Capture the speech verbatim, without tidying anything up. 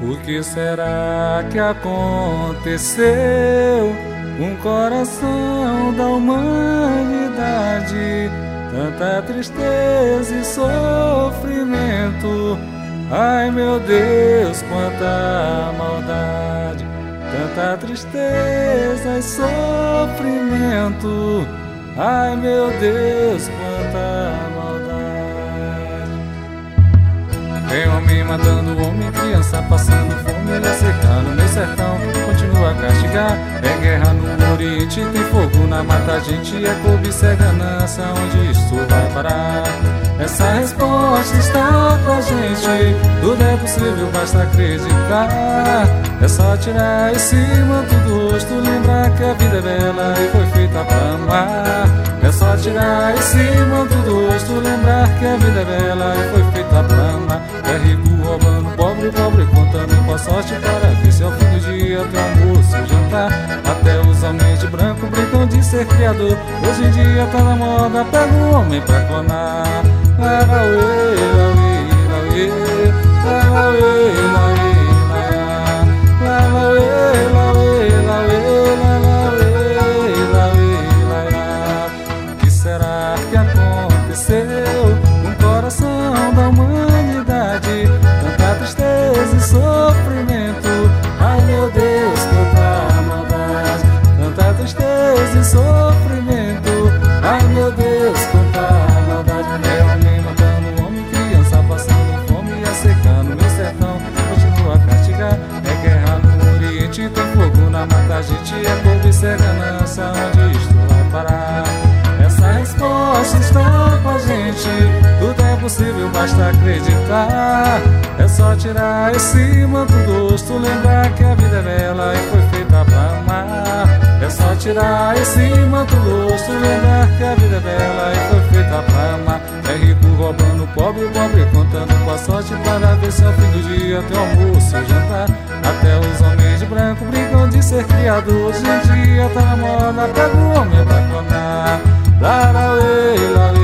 O que será que aconteceu? Um coração da humanidade, tanta tristeza e sofrimento. Ai meu Deus, quanta maldade, tanta tristeza e sofrimento. Ai meu Deus, quanta maldade. Tem homem matando homem, criança passando fome, ele secando meu sertão, continua a castigar. É guerra no Oriente, tem fogo na mata, a gente é cobiça, é ganância, onde isso vai parar? Essa resposta está pra gente, tudo é possível, basta acreditar. É só tirar esse manto do rosto, lembrar que a vida é bela e foi feita pra amar. É só tirar esse manto do rosto, lembrar que a vida é bela e foi feita pra amar. É rico roubando pobre, pobre contando com a sorte para ver se ao fim do dia tem almoço e jantar. Até os homens de branco brincam de ser criador, hoje em dia tá na moda, pega o homem pra clonar. Lauê, lauê, lauê, lauê, lauê, lauê, lauê, lauê, lauê. O que será que aconteceu? Um coração da humanidade, tanta tristeza e sofrimento. Ai meu Deus, quanta maldade, tanta tristeza e sofrimento. Ai meu Deus, quanta maldade. É homem matando homem, criança passando fome e secando meu sertão, continua a castigar. É guerra no Oriente, tem fogo na mata, a gente é cobiça, é ganância, onde isto vai parar? Essa resposta está com a gente, tudo é possível, basta acreditar. É só tirar esse manto do rosto, lembrar que a vida é bela e foi feita pra amar. É só tirar esse manto do rosto, lembrar que a vida é bela e foi feita pra amar. É rico roubando pobre, pobre contando com a sorte para ver se ao fim do dia tem almoço e jantar. Até os homens de branco brincam de ser criador, hoje em dia tá na moda, pega o homem pra clonar. Larauê, larauê.